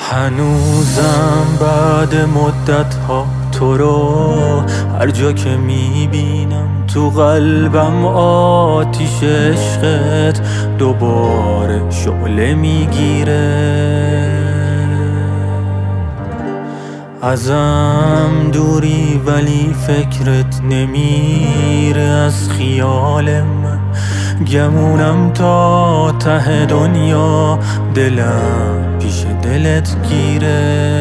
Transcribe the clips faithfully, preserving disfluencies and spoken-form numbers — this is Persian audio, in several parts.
هنوزم بعد مدت ها تو رو هر جا که میبینم تو قلبم آتیش عشقت دوباره شعله میگیره. ازم دوری ولی فکرت نمیره از خیال من، گمونم تا ته دنیا دلم پیش دلت گیره.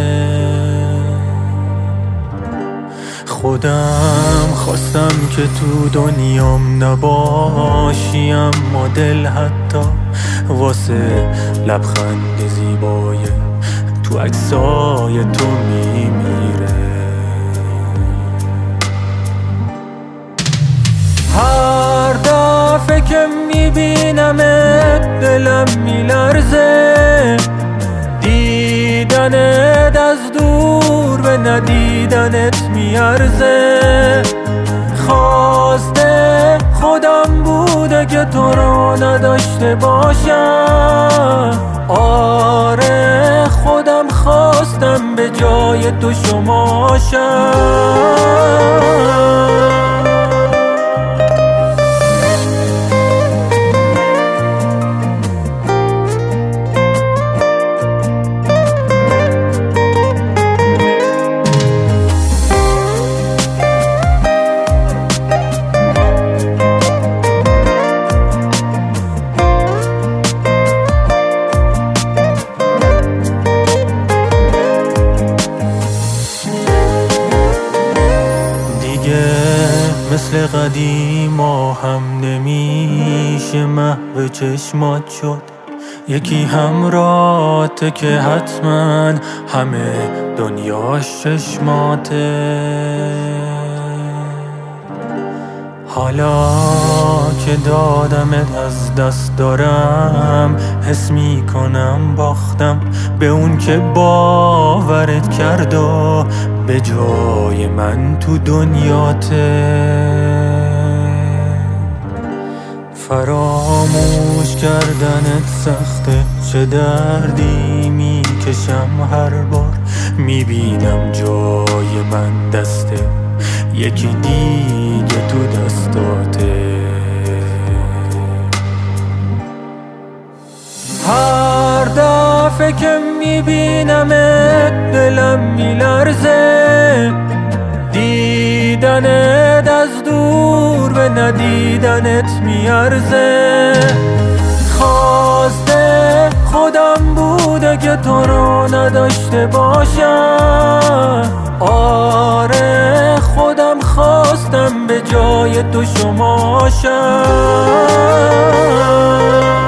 خودم خواستم که تو دنیام نباشی، اما دل حتی واسه لبخند زیبای تو عکسای تو میمیره. هر دفعه که میبینمت دلم میلرزه، دیدنت از دور به ندیدنت میارزه. خواسته خودم بوده که تو رو نداشته باشم، آره خودم خواستم به جای تو شما شم. مثل قدیما هم نمیشه محو چشمات شد، یکی همراته که حتما همه دنیاش چشماته. حالا که دادمت از دست دارم حس میکنم باختم به اون که باورت کرد و به جای من تو دنیاته. فراموش کردنت سخته، چه دردی میکشم هر بار میبینم جای من دسته یکی دیگه تو دستاته. هر دفعه که میبینمت دلم میلرزه، دیدنت از دور به ندیدنت میارزه. خواسته خودم بوده که تو رو نداشته باشم، آره خودم خواستم به جای تو شما شم.